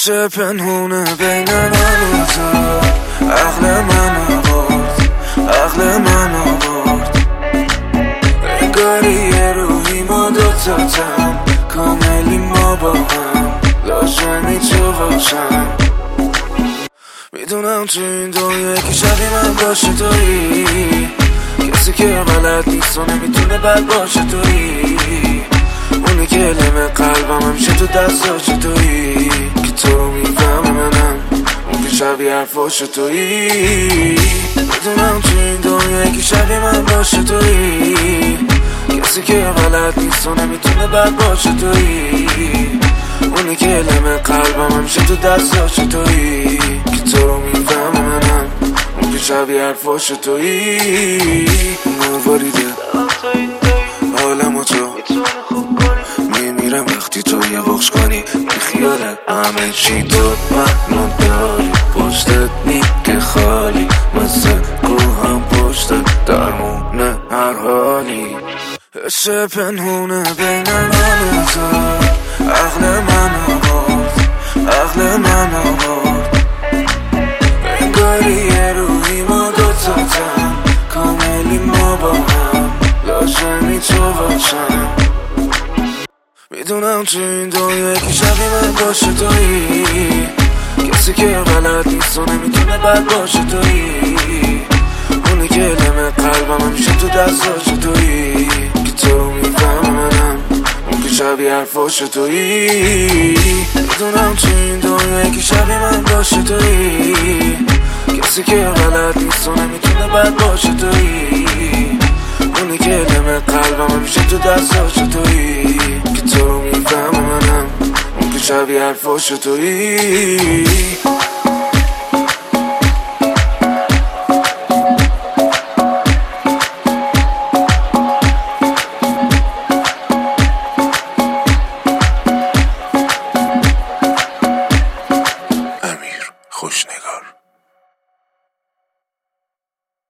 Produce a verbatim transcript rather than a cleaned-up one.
عشق پنهونه بین من و تو، عقل من آورد، عقل من آورد. انگاری یه روحی ما دوتاتم، کاملی ما با هم، لازمی تو باشم. میدونم تو این دنیا یکی شبیه من باشه تویی، کسی که بلد نیست و نمیتونه بد باشه تویی، اونی که لمه قلبم همیشه تو دستاش تویی، که تو رو میفهمه منم اون که شبیه حرفاش تویی. میدونم تو این دنیا یکی شبیه من باشه تویی، کسی که بلد نیست و نمیتونه بد باشه تویی، اونی که لمه قلبم همیشه تو دستاش تویی، که تو رو میفهمه منم اون که شبیه حرفاش تویی. مواریده حالم و تو میمیرم وقتی تو یه بخش کنی، بی خیالت همه چی تو منو داری، پشتت میگه خالی، مثل روحم پشتت درمونه هر حالی. عشق پنهونه بین من و تو، عقل من آورد، عقل من آورد. انگاری یه روحی ما دوتاتم، کاملی ما با هم، لازمی تو باشم. میدونم تو این دنیا یکی شبیه من باشه تویی، کسی که بلد نیست و نمیتونه بد باشه تویی، اونی که لمه قلبم همیشه تو دستاش تویی، که تو رو میفهمه منم اون که شبیه حرفاش تویی. میدونم تو این دنیا یکی شبیه من باشه تویی، کسی که بلد نیست و نمیتونه بد باشه تویی، اونی که لمه قلبم همیشه تو دستاش تویی، که تو رو میفهمه منم اون که شبیه حرفاش تویی.